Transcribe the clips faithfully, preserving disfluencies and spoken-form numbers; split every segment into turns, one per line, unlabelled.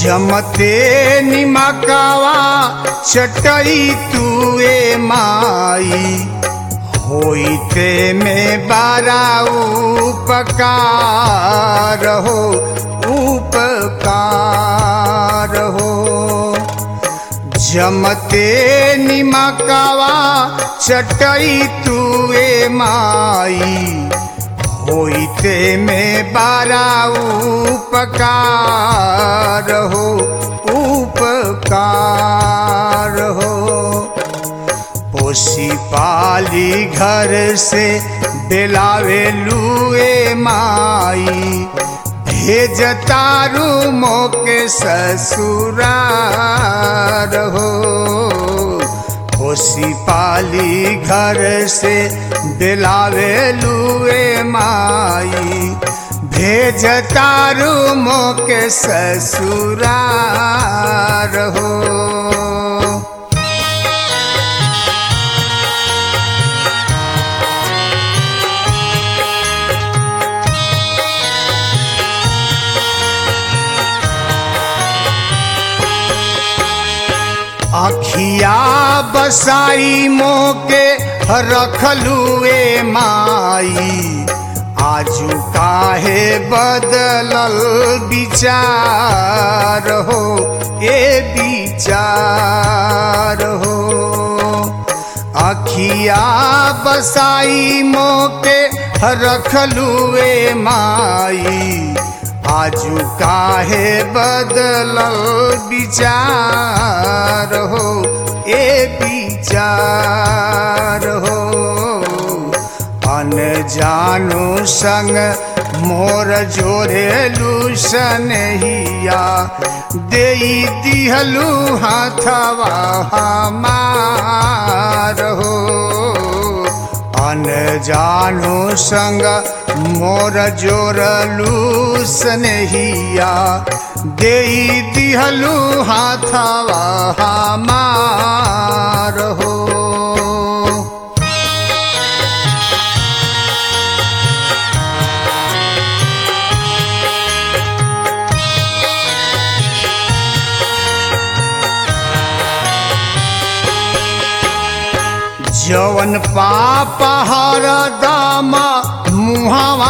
जमते निमकावा चटई तुए माई होइते में बारा उपकार हो उपकार हो। जमते निमकावा चटई तुए माई होइते में बारा उपकार हो उपकार हो। पोसी पाली घर से बेलावे लुए माई भेज तारू मोके ससुरार हो। पोसी पाली घर से बेलावे लुए माई भेज तारू मोके ससुरार हो। अखिया बसाई मोके रखलुए माई आजू काहे बदलल विचार हो ए विचार हो। अखिया बसाई मोके रखलुए माई आजू काहे बदलल विचार हो ए विचार हो। अनजानु संग मोर जोरेलू सनहिया देई दिहलू हाथवा हमार हो। अनजानु संग मोर जोरलू सनहिया देई दिहलू हाथवा हमार हो। जवन पाप हरदम मुहवा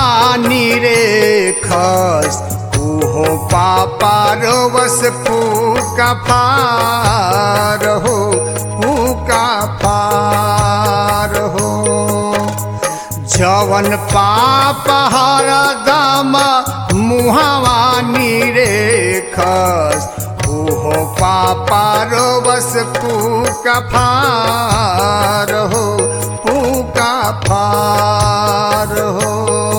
निरेखस उहो पापा रोवस फूका फार हो फूका फार हो। जवन पाप हरदम मुहवा निरेखस उहो पापा रोवस फूका फार हो फूका फार हो।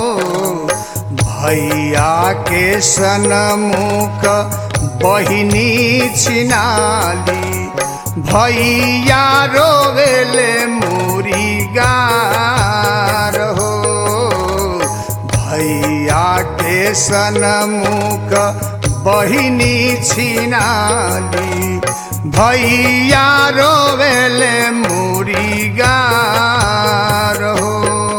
भैया के सनमुख बहिनी छिनाली भैया रोवेले मुरी गार हो। भैया के सनमुख बहिनी छिनाली भैया रोवेले मुरी गार हो।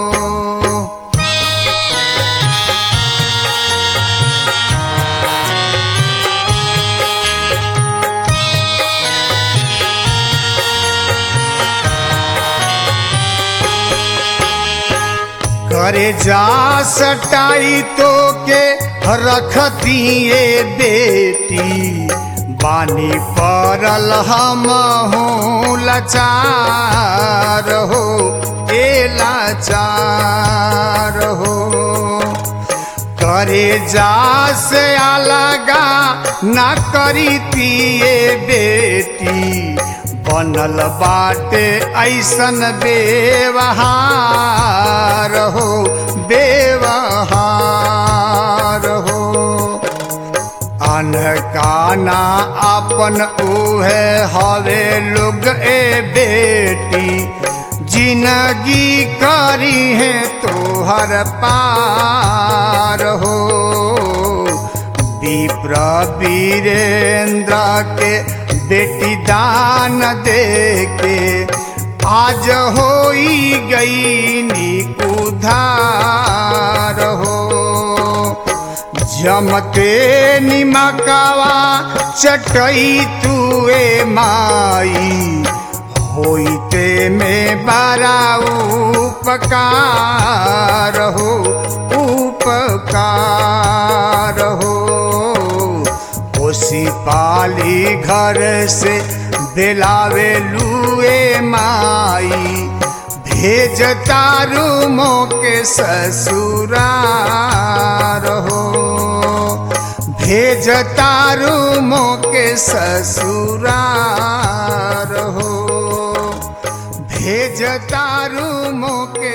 करे जा सटाई तो के रखती ये बेटी बानी परल हम हूँ लाचार हो ए लाचार हो। करे जा से अलगा ना करीती ये बेटी बनल बाटे ऐसन बेवहार हो बेवहार हो। अनकाना अपन उहे हवे लोग ए बेटी जिंदगी करी है तोहर पार हो। विप्र वीरेंद्र के बेटी दान दे के आज होई गई नी उधार हो। जमते निमकवा चटई तुए माई होइते में बड़ा उपकार हो उपकार हो। कोसी पाली घर से दिलावे लुए माई भेज तारू मोके ससुरार हो भेज तारू मोके ससुरार हो भेज तारू मोके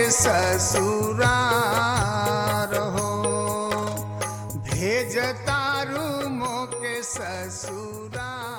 ससुरार हो भेज तारू मोके ससुरार।